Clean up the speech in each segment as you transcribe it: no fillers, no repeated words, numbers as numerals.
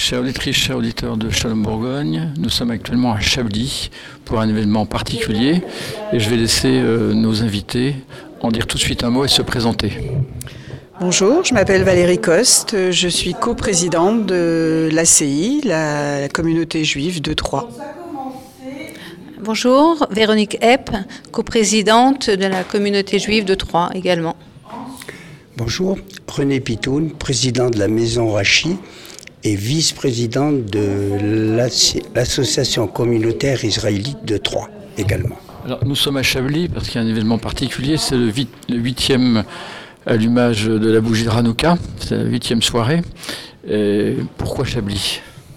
Chers auditrices, chers auditeurs de Shalom Bourgogne, nous sommes actuellement à Chablis pour un événement particulier et je vais laisser nos invités en dire tout de suite un mot et se présenter. Bonjour, je m'appelle Valérie Coste, je suis coprésidente de l'ACI, la communauté juive de Troyes. Bonjour, Véronique Epp, coprésidente de la communauté juive de Troyes également. Bonjour, René Pitoun, président de la Maison Rachi et vice-présidente de l'association communautaire israélite de Troyes également. Alors, nous sommes à Chablis parce qu'il y a un événement particulier, c'est le 8e allumage de la bougie de Hanouka, c'est la 8e soirée. Et pourquoi Chablis ?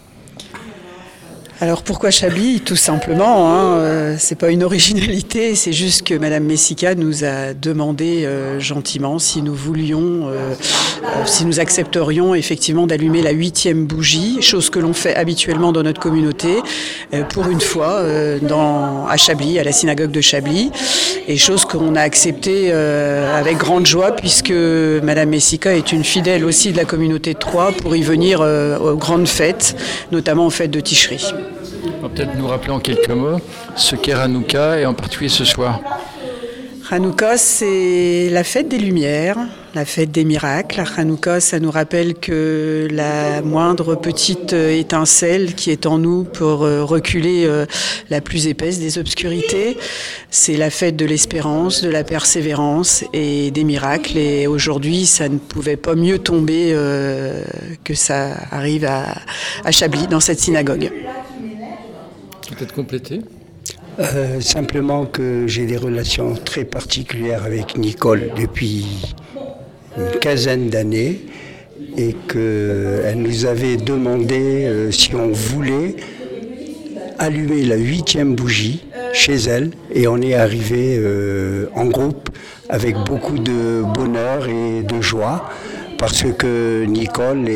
Alors pourquoi Chablis ? Tout simplement, c'est pas une originalité, c'est juste que Madame Messika nous a demandé gentiment si nous voulions, si nous accepterions effectivement d'allumer la 8e bougie, chose que l'on fait habituellement dans notre communauté, pour une fois à Chablis, à la synagogue de Chablis, et chose qu'on a acceptée avec grande joie puisque Madame Messika est une fidèle aussi de la communauté de Troyes pour y venir aux grandes fêtes, notamment aux fêtes de Tishri. On va peut-être nous rappeler en quelques mots ce qu'est Hanouka et en particulier ce soir. Hanouka, c'est la fête des Lumières, la fête des miracles. Hanouka, ça nous rappelle que la moindre petite étincelle qui est en nous pour reculer la plus épaisse des obscurités. C'est la fête de l'espérance, de la persévérance et des miracles. Et aujourd'hui, ça ne pouvait pas mieux tomber que ça arrive à Chablis, dans cette synagogue. Peut-être compléter ? Simplement que j'ai des relations très particulières avec Nicole depuis une quinzaine d'années et qu'elle nous avait demandé si on voulait allumer la 8e bougie chez elle et on est arrivé en groupe avec beaucoup de bonheur et de joie parce que Nicole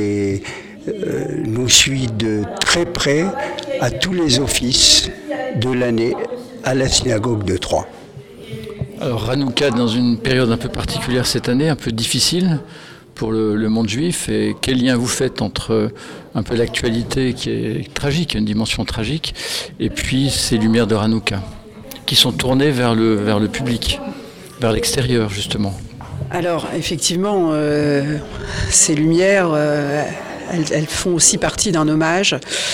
nous suit de très près à tous les offices de l'année à la synagogue de Troyes. Alors Hanouka dans une période un peu particulière cette année, un peu difficile pour le monde juif. Et quel lien vous faites entre un peu l'actualité qui est tragique, une dimension tragique, et puis ces lumières de Hanouka qui sont tournées vers le public, vers l'extérieur justement? Alors effectivement, ces lumières... Elles font aussi partie d'un hommage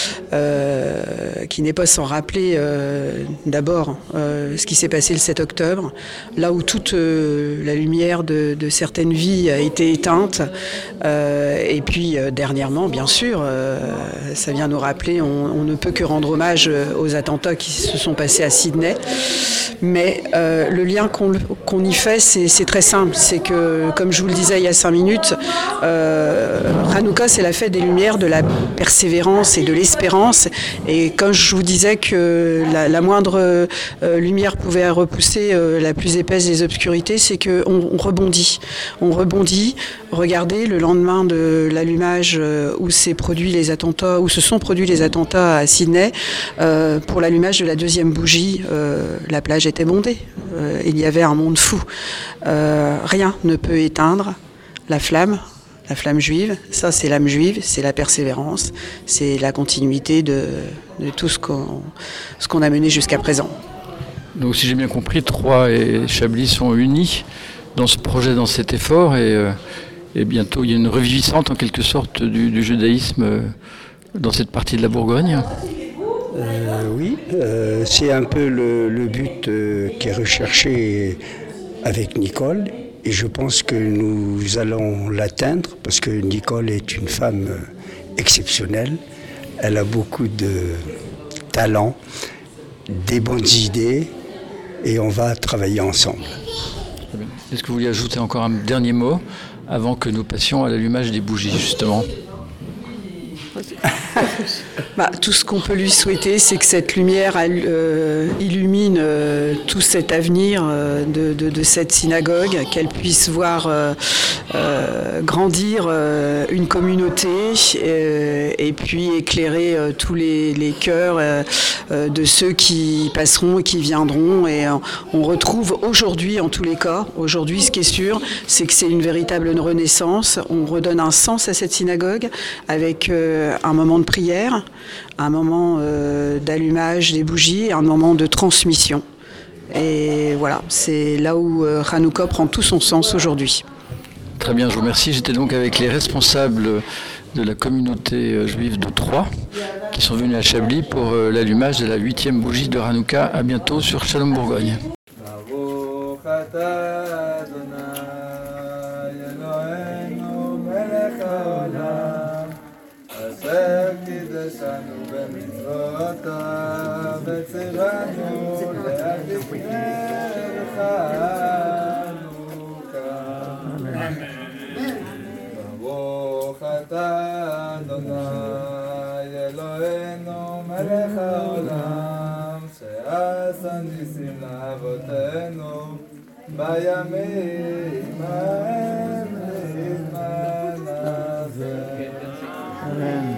qui n'est pas sans rappeler d'abord ce qui s'est passé le 7 octobre, là où toute la lumière de certaines vies a été éteinte. Et puis dernièrement, bien sûr, ça vient nous rappeler, on ne peut que rendre hommage aux attentats qui se sont passés à Sydney. Mais le lien qu'on y fait, c'est très simple. C'est que, comme je vous le disais il y a 5 minutes, Hanouka, c'est la fête des lumières, de la persévérance et de l'espérance. Et quand je vous disais que la moindre lumière pouvait repousser la plus épaisse des obscurités, c'est qu'on rebondit. On rebondit. Regardez, le lendemain de l'allumage où se sont produits les attentats à Sydney, pour l'allumage de la 2e bougie, la plage était bondée. Il y avait un monde fou. Rien ne peut éteindre la flamme juive. Ça, c'est l'âme juive, c'est la persévérance, c'est la continuité de tout ce qu'on a mené jusqu'à présent. Donc, si j'ai bien compris, Troyes et Chablis sont unis dans ce projet, dans cet effort, et bientôt il y a une reviviscente en quelque sorte du judaïsme dans cette partie de la Bourgogne. Oui, c'est un peu le but qui est recherché avec Nicole. Et je pense que nous allons l'atteindre parce que Nicole est une femme exceptionnelle. Elle a beaucoup de talent, des bonnes idées et on va travailler ensemble. Est-ce que vous voulez ajouter encore un dernier mot avant que nous passions à l'allumage des bougies, justement ? Tout ce qu'on peut lui souhaiter, c'est que cette lumière illumine tout cet avenir de cette synagogue, qu'elle puisse voir grandir une communauté et puis éclairer tous les cœurs de ceux qui passeront et qui viendront. Et on retrouve aujourd'hui, en tous les cas, aujourd'hui ce qui est sûr, c'est que c'est une véritable renaissance. On redonne un sens à cette synagogue avec un moment de prière, un moment d'allumage des bougies, un moment de transmission. Et voilà, c'est là où Hanouka prend tout son sens aujourd'hui. Très bien, je vous remercie. J'étais donc avec les responsables de la communauté juive de Troyes qui sont venus à Chablis pour l'allumage de la 8e bougie de Hanouka. À bientôt sur Shalom Bourgogne. ברוך אתה אדוני אלוהינו מלך העולם שעשה ניסים לאבותינו בימים ההם בזמן הזה.